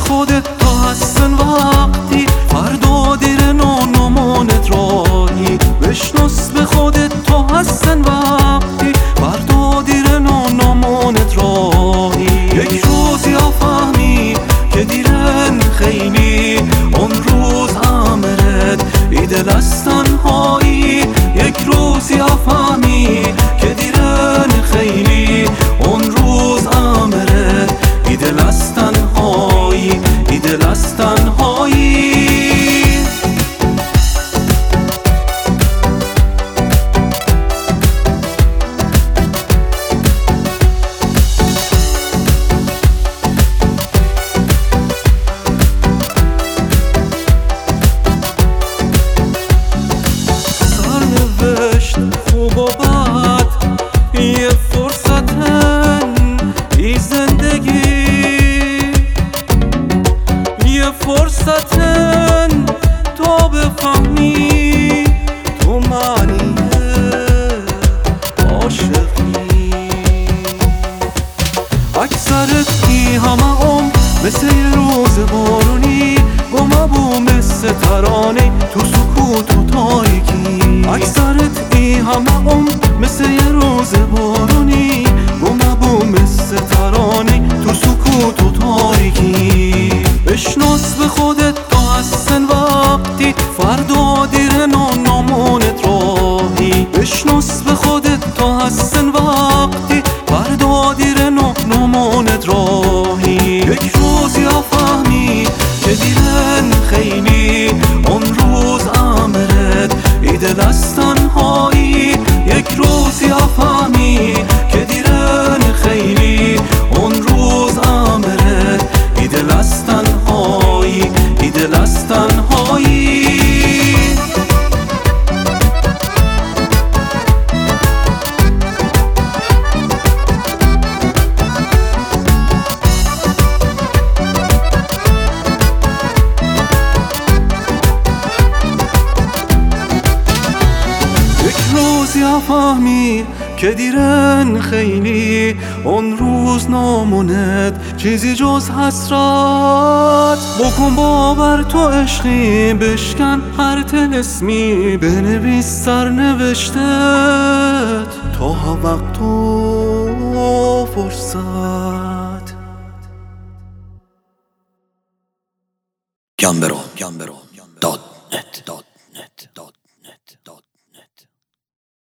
خودت تا هستن وقتی فردا دیرن و نمانت راهی. بشناس به خودت تا هستن وقتی فردا دیرن و نمانت راهی. یک روزی فهمی که دیرن خیلی اون روز امرت ایدل از تنهایی. یک روزی فهمی که دیرن خیلی اون روز امرت ایدل از تنهایی، ایدل از تنهایی. سرنوشت خوب و بد یه فرصتن، ای زندگی یه فرصتن تا بفهمی تو معنی عاشقی. اکثرت ای همه مثل یه روز بارونی گمبو مثل ترانه تو سکوت و تاریکی. اکثرت ای همه مثل یه روز بارونی گمبو مثل ترانه تو سکوت و تاریکی. بشناس به خودت تا هستن وقتی فردا دیرن و نمانت راهی. بشناس به خودت تا هستن وقتی فردا دیرن و نمانت راهی. یک روزی فهمی که دیرن خیلی اون روز امرت ایدل از تنهایی. یک روزی فهمی که دیرن خیلی اون روز امرت ایدل از تنهایی، ایدل از تنهایی. روزی فهمی که دیرن خیلی اون روز ناموند چیزی جز حسرت. بکن باور تو عشقی بشکن هر طلسمی بنویس سرنوشتت تا وقت و فرصت. Gambero.net